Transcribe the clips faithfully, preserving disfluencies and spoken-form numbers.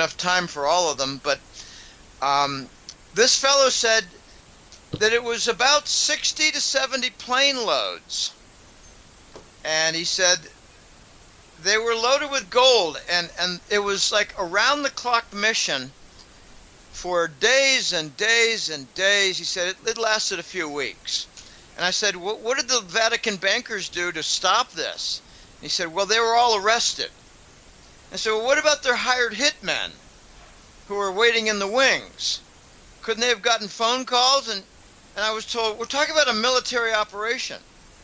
enough time for all of them, but um, this fellow said that it was about sixty to seventy plane loads. And he said they were loaded with gold, and, and it was like around-the-clock mission for days and days and days. He said it, it lasted a few weeks. And I said, what, what did the Vatican bankers do to stop this? And he said, well, they were all arrested. I said, well, what about their hired hitmen who were waiting in the wings? Couldn't they have gotten phone calls? And, and I was told, we're talking about a military operation.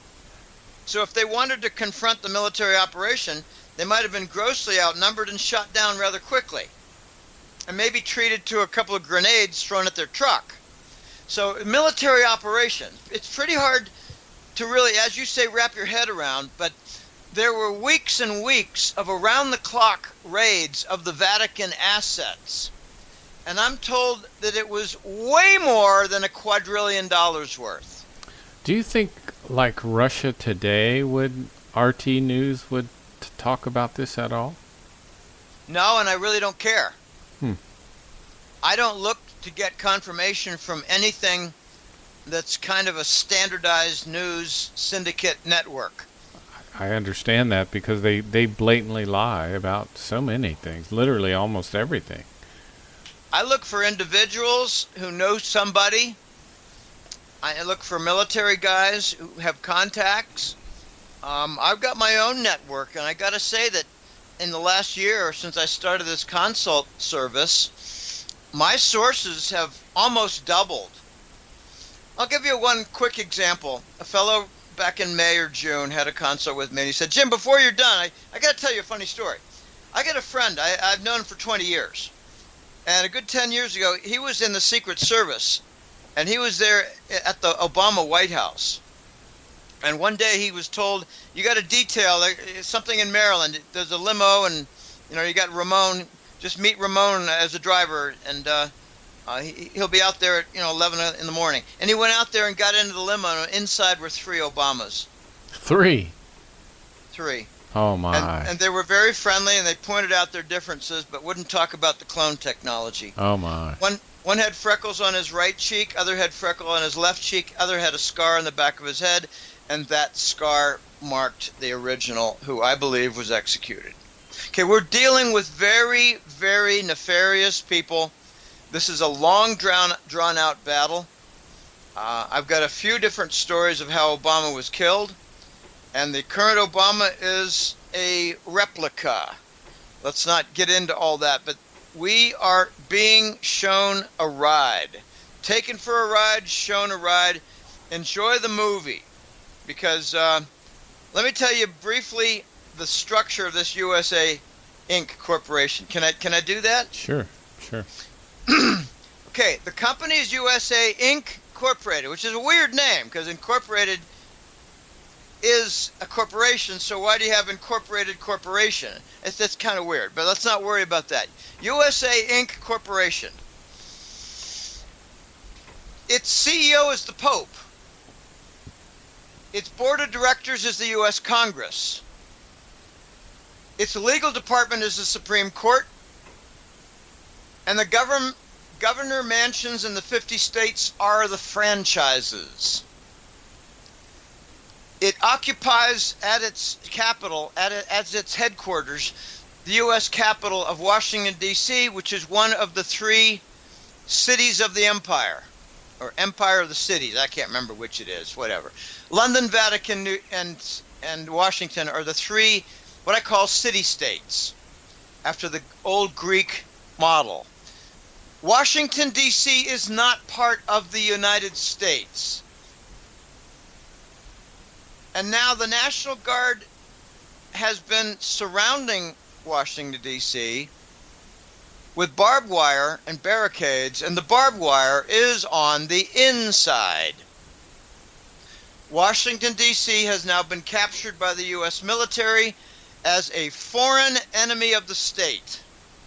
So if they wanted to confront the military operation, they might have been grossly outnumbered and shot down rather quickly, and maybe treated to a couple of grenades thrown at their truck. So military operation, it's pretty hard to really, as you say, wrap your head around, but there were weeks and weeks of around-the-clock raids of the Vatican assets. And I'm told that it was way more than a quadrillion dollars worth. Do you think, like Russia Today, would R T News would t- talk about this at all? No, and I really don't care. Hmm. I don't look to get confirmation from anything that's kind of a standardized news syndicate network. I understand that because they, they blatantly lie about so many things, literally almost everything. I look for individuals who know somebody. I look for military guys who have contacts. Um, I've got my own network, and I got to say that in the last year, since I started this consult service, my sources have almost doubled. I'll give you one quick example. A fellow back in May or June had a consult with me, and he said, Jim, before you're done, I, I got to tell you a funny story. I got a friend. I, I've known him for twenty years. And a good ten years ago, he was in the Secret Service. And he was there at the Obama White House. And one day he was told, you got a detail, something in Maryland. There's a limo, and you know you got Ramon. Just meet Ramon as a driver, and uh, uh, he, he'll be out there at you know eleven in the morning. And he went out there and got into the limo, and inside were three Obamas. Three? Three. Oh, my. And, and they were very friendly, and they pointed out their differences, but wouldn't talk about the clone technology. Oh, my. One One had freckles on his right cheek, other had freckle on his left cheek, other had a scar on the back of his head, and that scar marked the original, who I believe was executed. Okay, we're dealing with very, very nefarious people. This is a long, drawn, drawn-out battle. Uh, I've got a few different stories of how Obama was killed, and the current Obama is a replica. Let's not get into all that, but we are being shown a ride. Taken for a ride, shown a ride. Enjoy the movie. Because, uh, let me tell you briefly the structure of this U S A Incorporated. Corporation. Can I, can I do that? Sure, sure. Okay, the company is U S A Incorporated, which is a weird name, because Incorporated is a corporation, so why do you have Incorporated Corporation? It's, that's kind of weird, but let's not worry about that. U S A Incorporated. Corporation. Its C E O is the Pope. Its board of directors is the U S Congress. Its legal department is the Supreme Court. And the govern, governor mansions in the fifty states are the franchises. It occupies at its capital, at, it, at its headquarters, the U S capital of Washington, D C, which is one of the three cities of the empire, or empire of the cities. I can't remember which it is, whatever. London, Vatican, and, and Washington are the three, what I call city-states, after the old Greek model. Washington, D C is not part of the United States. And now the National Guard has been surrounding Washington, D C with barbed wire and barricades, and the barbed wire is on the inside. Washington, D C has now been captured by the U S military as a foreign enemy of the state.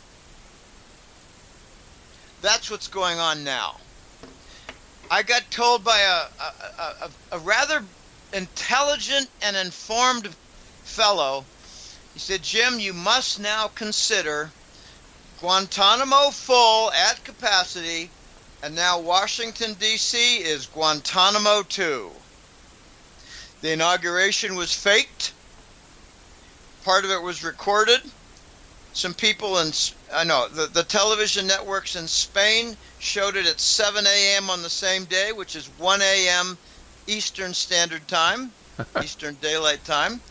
That's what's going on now. I got told by a, a, a, a rather intelligent and informed fellow, he said, Jim, you must now consider Guantanamo full at capacity, and now Washington, D C is Guantanamo two. The inauguration was faked. Part of it was recorded. Some people in, I know, the, the television networks in Spain showed it at seven a.m. on the same day, which is one a.m. Eastern Standard Time, Eastern Daylight Time.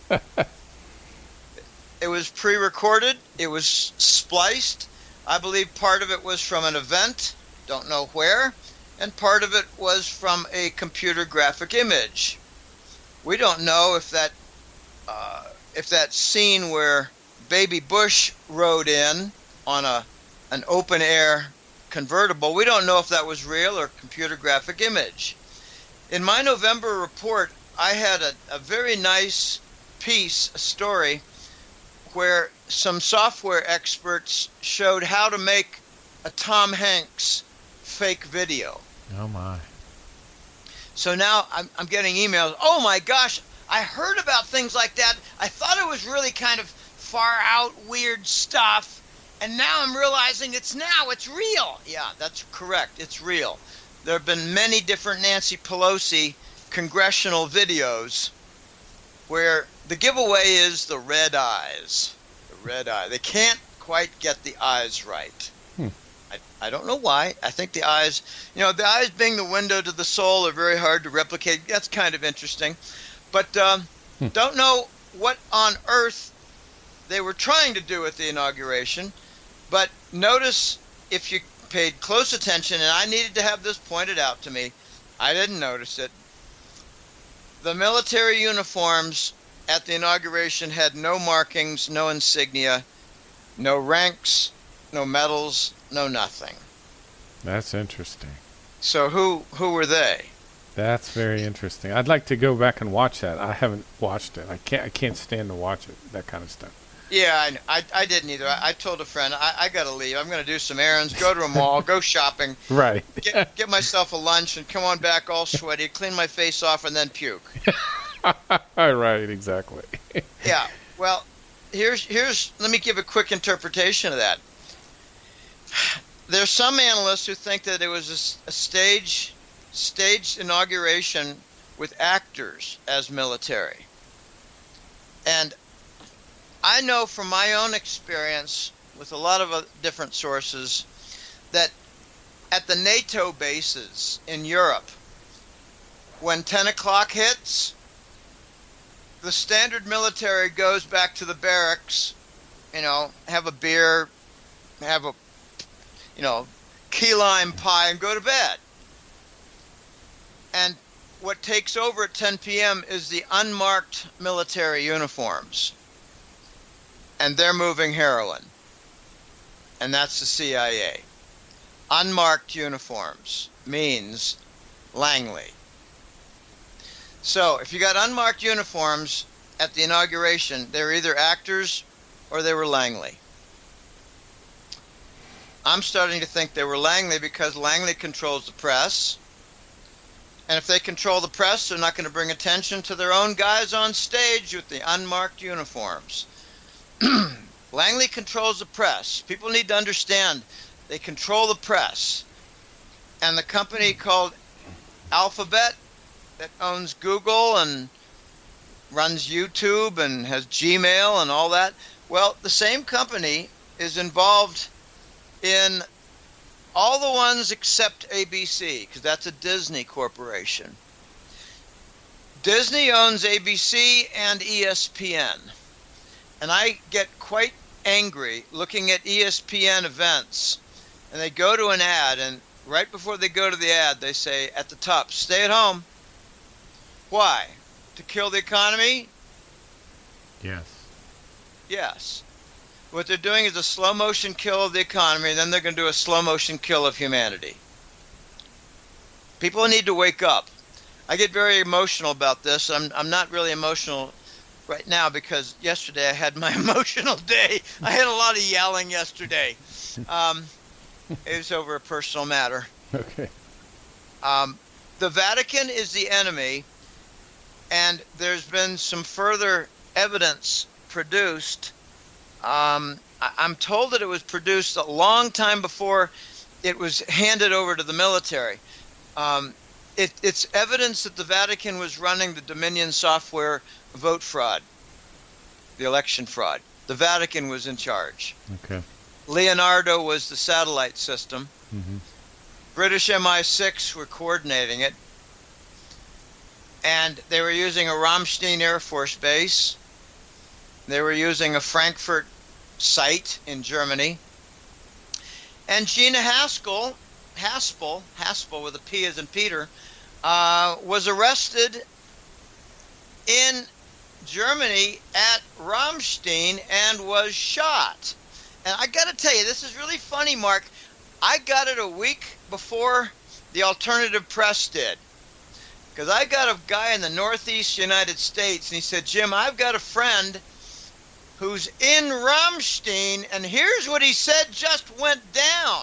It was pre-recorded. It was spliced. I believe part of it was from an event, don't know where, and part of it was from a computer graphic image. We don't know if that uh, if that scene where Baby Bush rode in on a an open air convertible, we don't know if that was real or computer graphic image. In my November report, I had a, a very nice piece, a story, where some software experts showed how to make a Tom Hanks fake video. Oh my. So now I'm, I'm getting emails. Oh my gosh, I heard about things like that. I thought it was really kind of far out weird stuff, and now I'm realizing it's now, it's real. Yeah, that's correct. It's real. There have been many different Nancy Pelosi congressional videos where the giveaway is the red eyes. The red eye. They can't quite get the eyes right. Hmm. I, I don't know why. I think the eyes, you know, the eyes being the window to the soul are very hard to replicate. That's kind of interesting. But um, Hmm. don't know what on earth they were trying to do with the inauguration. But notice, if you paid close attention, and I needed to have this pointed out to me, I didn't notice it. The military uniforms at the inauguration had no markings, no insignia, no ranks, no medals, no nothing. That's interesting. So who who were they? That's very interesting. I'd like to go back and watch that. I haven't watched it. I can't. I can't stand to watch it. That kind of stuff. Yeah, I, I, I didn't either. I, I told a friend, I, I got to leave. I'm going to do some errands, go to a mall, go shopping, Right. get, get myself a lunch, and come on back all sweaty, clean my face off, and then puke. Right. Exactly. Yeah. Well, here's here's. Let me give a quick interpretation of that. There's some analysts who think that it was a, s- a stage staged inauguration with actors as military, and I know from my own experience with a lot of uh, different sources that at the NATO bases in Europe, when ten o'clock hits, the standard military goes back to the barracks, you know, have a beer, have a, you know, key lime pie, and go to bed. And what takes over at ten p.m. is the unmarked military uniforms. And they're moving heroin. And that's the C I A. Unmarked uniforms means Langley. So if you got unmarked uniforms at the inauguration, they were either actors or they were Langley. I'm starting to think they were Langley because Langley controls the press. And if they control the press, they're not going to bring attention to their own guys on stage with the unmarked uniforms. Langley controls the press. People need to understand they control the press. And the company called Alphabet that owns Google and runs YouTube and has Gmail and all that, well, the same company is involved in all the ones except A B C, because that's a Disney corporation. Disney owns A B C and E S P N. And I get quite angry looking at E S P N events, and they go to an ad, and right before they go to the ad, they say at the top, stay at home. Why? To kill the economy? Yes. Yes. What they're doing is a slow motion kill of the economy, and then they're going to do a slow motion kill of humanity. People need to wake up. I get very emotional about this. I'm I'm not really emotional right now because yesterday I had my emotional day. I had a lot of yelling yesterday. Um, it was over a personal matter. Okay. Um, the Vatican is the enemy, and there's been some further evidence produced um, I, I'm told that it was produced a long time before it was handed over to the military. Um, it, it's evidence that the Vatican was running the Dominion software vote fraud, the election fraud. The Vatican was in charge. Okay. Leonardo was the satellite system. Mm-hmm. British M I six were coordinating it. And they were using a Ramstein Air Force base. They were using a Frankfurt site in Germany. And Gina Haspel, Haspel, Haspel with a P as in Peter, uh, was arrested in Germany at Ramstein and was shot. And I got to tell you, this is really funny, Mark. I got it a week before the alternative press did. Because I got a guy in the Northeast United States, and he said, Jim, I've got a friend who's in Ramstein, and here's what he said just went down.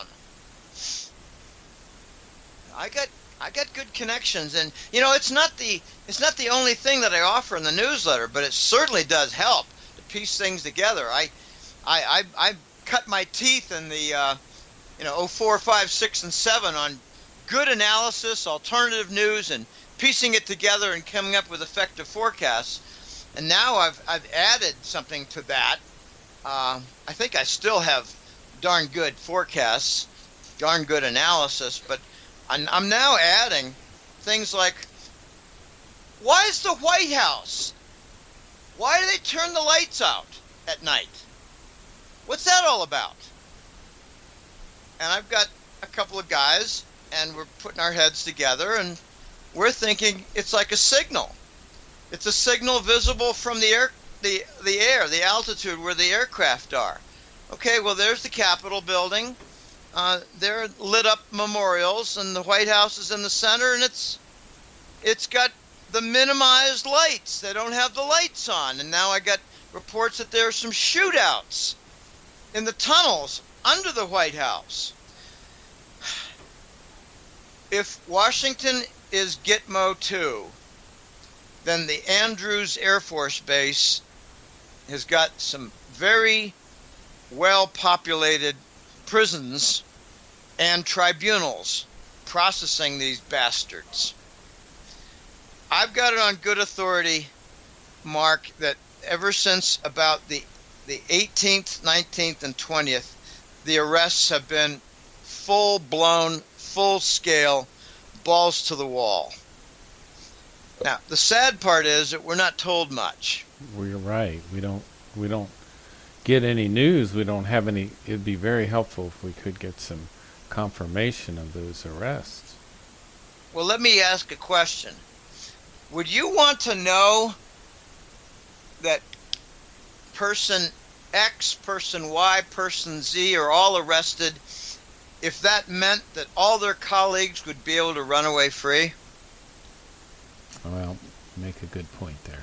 I got I got good connections, and you know, it's not the it's not the only thing that I offer in the newsletter, but it certainly does help to piece things together. I I I, I cut my teeth in the uh, you know oh four, five, six, and seven on good analysis, alternative news, and piecing it together and coming up with effective forecasts. And now I've I've added something to that. Uh, I think I still have darn good forecasts, darn good analysis, but I'm, I'm now adding things like, why is the White House? Why do they turn the lights out at night? What's that all about? And I've got a couple of guys, and we're putting our heads together, and we're thinking it's like a signal. It's a signal visible from the air, the the air, the altitude where the aircraft are. Okay, well, there's the Capitol building. Uh, they're lit up memorials, and the White House is in the center, and it's it's got the minimized lights. They don't have the lights on, and now I got reports that there are some shootouts in the tunnels under the White House. If Washington is Gitmo two, then the Andrews Air Force Base has got some very well-populated prisons and tribunals processing these bastards. I've got it on good authority, Mark, that ever since about the the eighteenth, nineteenth, and twentieth, the arrests have been full-blown, full-scale, balls to the wall. Now, the sad part is that we're not told much. Well, you're right. We don't. We don't get any news. We don't have any. It'd be very helpful if we could get some confirmation of those arrests. Well, let me ask a question. Would you want to know that person X, person Y, person Z are all arrested if that meant that all their colleagues would be able to run away free? Well, make a good point there.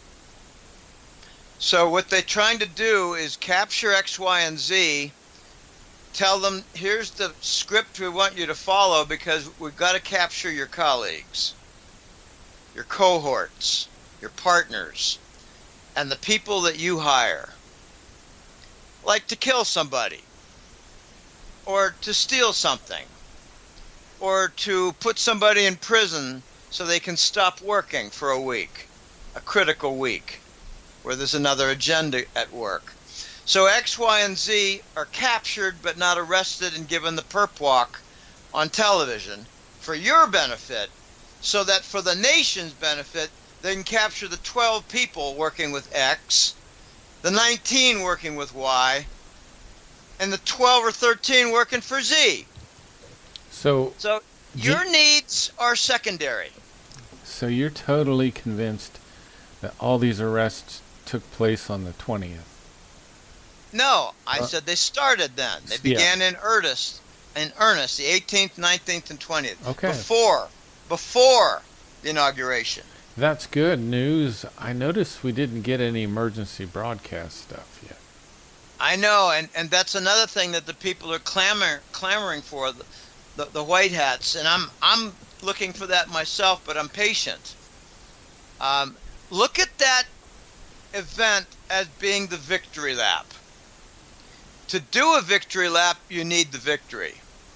So what they're trying to do is capture X, Y, and Z, tell them, here's the script we want you to follow because we've got to capture your colleagues, your cohorts, your partners, and the people that you hire. Like to kill somebody, or to steal something, or to put somebody in prison so they can stop working for a week, a critical week, where there's another agenda at work. So X, Y, and Z are captured but not arrested and given the perp walk on television for your benefit, so that for the nation's benefit, they can capture the twelve people working with X, the nineteen working with Y, and the twelve or thirteen working for Z. So, So your needs are secondary. so you're totally convinced that all these arrests took place on the twentieth? No, I Uh, said they started then. They yeah. began in earnest, in earnest, the eighteenth, nineteenth, and twentieth. Okay. Before, before the inauguration. That's good news. I noticed we didn't get any emergency broadcast stuff yet. I know, and, and that's another thing that the people are clamor, clamoring for, the, the, the white hats, and I'm I'm looking for that myself, but I'm patient. Um, look at that event as being the victory lap. to do a victory lap, you need the victory.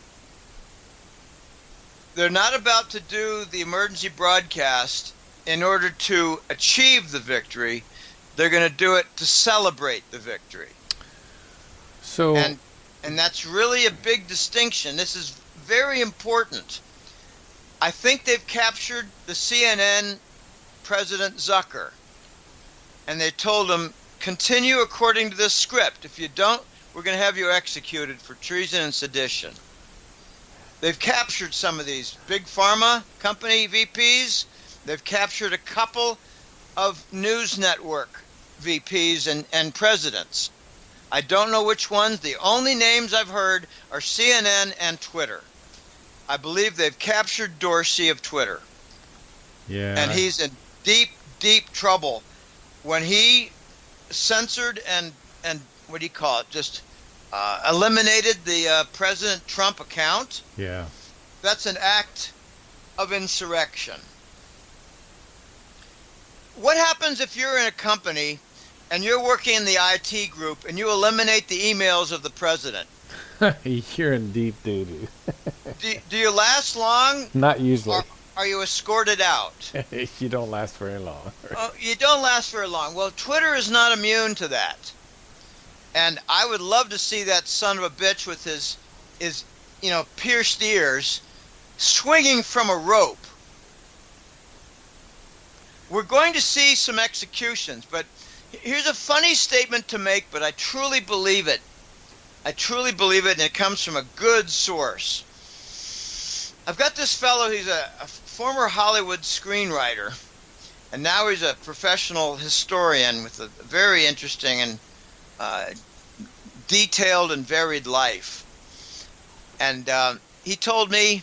They're not about to do the emergency broadcast in order to achieve the victory. They're going to do it to celebrate the victory. So, and and that's really a big distinction. This is very important. I think they've captured the C N N President Zucker, and they told him, continue according to this script. If you don't, we're going to have you executed for treason and sedition. They've captured some of these big pharma company V Ps. They've captured a couple of news network V Ps and, and presidents. I don't know which ones. The only names I've heard are C N N and Twitter. I believe they've captured Dorsey of Twitter. Yeah. And he's in deep, deep trouble. When he censored and, and what do you call it, just uh, eliminated the uh, President Trump account, yeah, that's an act of insurrection. What happens if you're in a company and you're working in the I T group and you eliminate the emails of the president? You're in deep doo-doo. do, do you last long? Not usually. Or are you escorted out? You don't last very long. Oh, you don't last very long. Well, Twitter is not immune to that. And I would love to see that son of a bitch with his, his, you know, pierced ears swinging from a rope. We're going to see some executions, but here's a funny statement to make, but I truly believe it. I truly believe it, and it comes from a good source. I've got this fellow, he's a, a former Hollywood screenwriter, and now he's a professional historian with a very interesting and uh, detailed and varied life. And uh, he told me,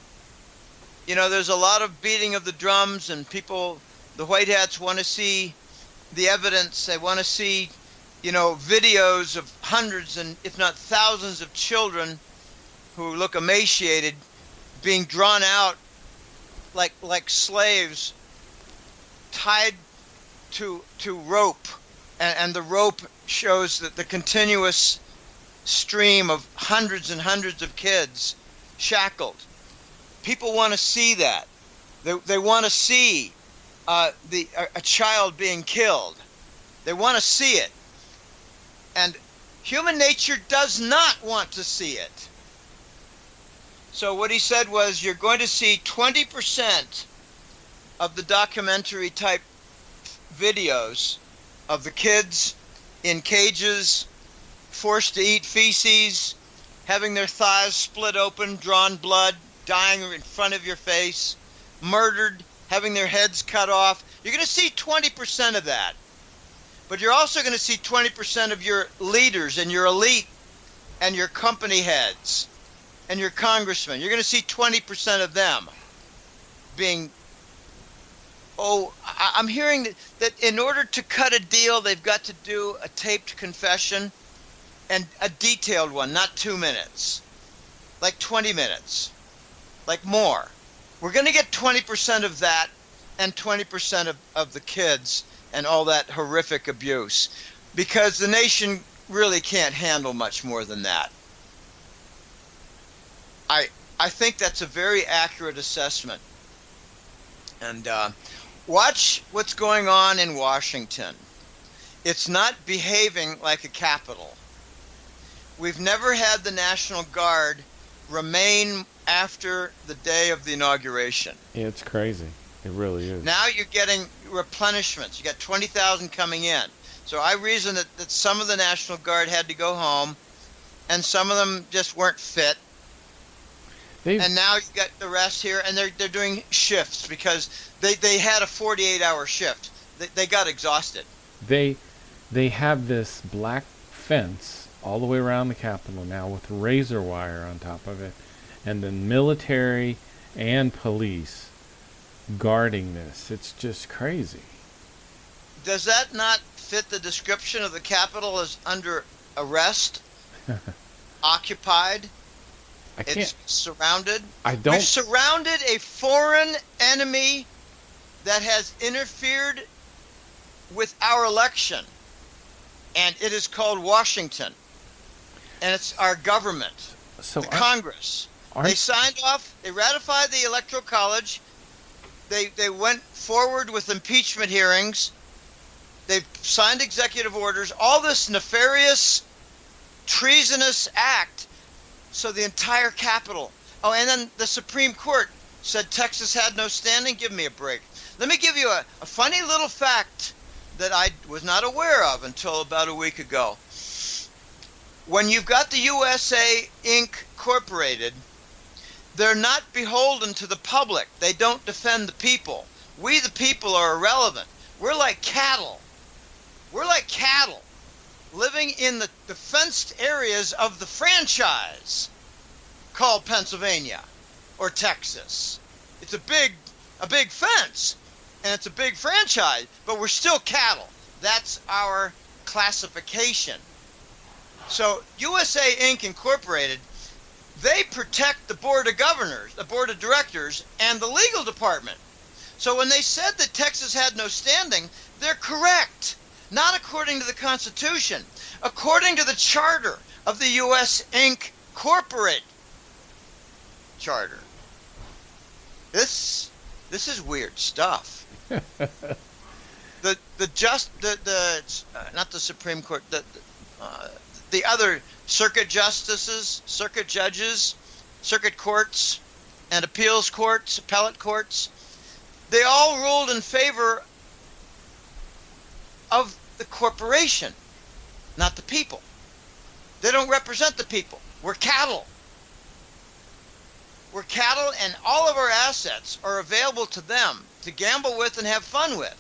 you know, there's a lot of beating of the drums, and people, the white hats, want to see the evidence. They want to see, you know, videos of hundreds and if not thousands of children who look emaciated being drawn out like like slaves, tied to to rope, and, and the rope shows that the continuous stream of hundreds and hundreds of kids shackled. People want to see that. They they want to see uh, the a, a child being killed. They want to see it, and human nature does not want to see it. So what he said was, you're going to see twenty percent of the documentary type videos of the kids in cages, forced to eat feces, having their thighs split open, drawn blood, dying in front of your face, murdered, having their heads cut off. You're going to see twenty percent of that. But you're also going to see twenty percent of your leaders and your elite and your company heads and your congressmen. You're going to see twenty percent of them being, oh, I, I'm hearing that, that in order to cut a deal, they've got to do a taped confession, and a detailed one, not two minutes, like twenty minutes, like more. We're going to get twenty percent of that and twenty percent of, of the kids and all that horrific abuse, because the nation really can't handle much more than that. I I think that's a very accurate assessment. And uh, watch what's going on in Washington. It's not behaving like a capital. We've never had the National Guard remain after the day of the inauguration. Yeah, it's crazy. It really is. Now you're getting replenishments. You got twenty thousand coming in. So I reason that, that some of the National Guard had to go home, and some of them just weren't fit. They've, and now you got the rest here, and they're they're doing shifts because they, they had a forty-eight hour shift. They, they got exhausted. They they have this black fence all the way around the Capitol now with razor wire on top of it, and the military and police guarding this. It's just crazy. Does that not fit the description of the Capitol as under arrest, occupied? I can't. It's surrounded. I don't. We've surrounded a foreign enemy that has interfered with our election, and it is called Washington. and it's our government, So the aren't, Congress. They aren't signed off, they ratified the Electoral College, they, they went forward with impeachment hearings, they've signed executive orders, all this nefarious, treasonous act, so the entire Capitol. Oh, and then the Supreme Court said Texas had no standing. Give me a break. Let me give you a, a funny little fact that I was not aware of until about a week ago. When you've got the U S A Incorporated, they're not beholden to the public. They don't defend the people. We, the people, are irrelevant. We're like cattle. We're like cattle living in the, the fenced areas of the franchise called Pennsylvania or Texas. It's a big, a big fence, and it's a big franchise, but we're still cattle. That's our classification. So U S A Incorporated. Incorporated, they protect the board of governors, the board of directors, and the legal department. So when they said that Texas had no standing, they're correct. Not according to the Constitution, according to the charter of the U S Incorporated charter. This this is weird stuff. the the just the the uh, not the Supreme Court, the uh, the other circuit justices, circuit judges, circuit courts, and appeals courts, appellate courts, they all ruled in favor of the corporation, not the people. They don't represent the people. We're cattle. We're cattle, and all of our assets are available to them to gamble with and have fun with.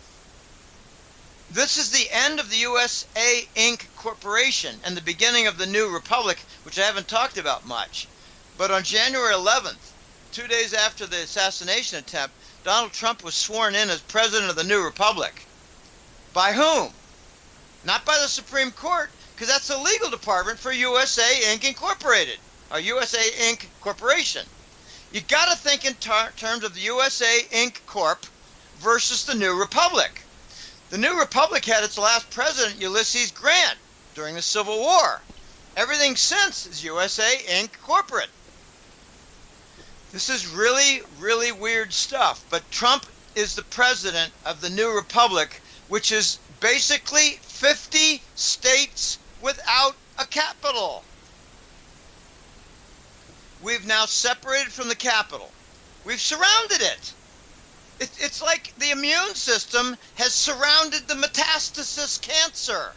This is the end of the U S A Incorporated. Corporation and the beginning of the new republic, which I haven't talked about much. But on January eleventh, two days after the assassination attempt, Donald Trump was sworn in as president of the new republic. By whom? Not by the Supreme Court, because that's the legal department for U S A Incorporated, or U S A Incorporated Corporation. You got to think in tar- terms of the U S A Incorporated Corp versus the new republic. The new republic had its last president, Ulysses Grant, during the Civil War. Everything since is U S A Incorporated. This is really, really weird stuff. But Trump is the president of the new republic, which is basically fifty states without a capital. We've now separated from the capital. We've surrounded it. it. It's like the immune system has surrounded the metastasis cancer.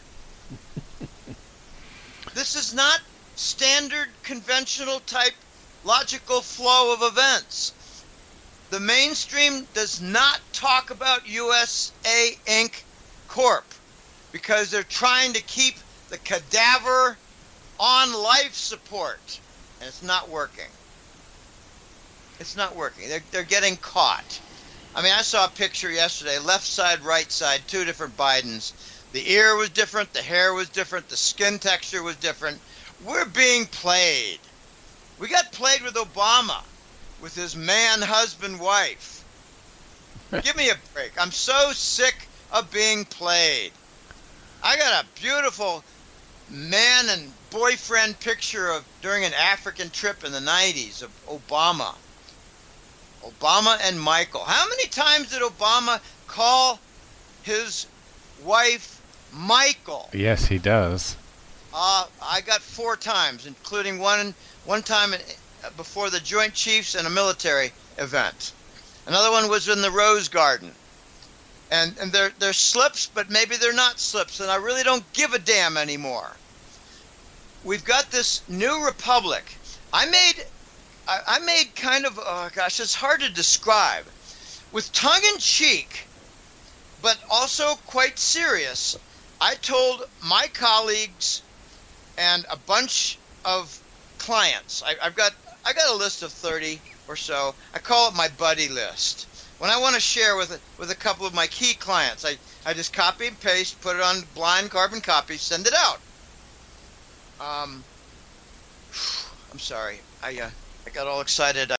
This is not standard, conventional type logical flow of events. The mainstream does not talk about U S A Incorporated Corp because they're trying to keep the cadaver on life support, and it's not working. It's not working. They're, they're getting caught. I mean, I saw a picture yesterday, left side, right side, two different Bidens. The ear was different, the hair was different, the skin texture was different. We're being played. We got played with Obama, with his man, husband, wife. Give me a break. I'm so sick of being played. I got a beautiful man and boyfriend picture of during an African trip in the nineties of Obama. Obama and Michael. How many times did Obama call his wife Michael? Yes, he does. Uh, I got four times, including one one time before the Joint Chiefs in a military event. Another one was in the Rose Garden. And and they're, they're slips, but maybe they're not slips, and I really don't give a damn anymore. We've got this new republic. I made, I, I made kind of, oh gosh, it's hard to describe. With tongue-in-cheek, but also quite serious, I told my colleagues and a bunch of clients, I, I've got I got a list of thirty or so. I call it my buddy list. When I want to share with with a couple of my key clients, I, I just copy and paste, put it on blind carbon copy, send it out. Um, I'm sorry, I uh, I got all excited.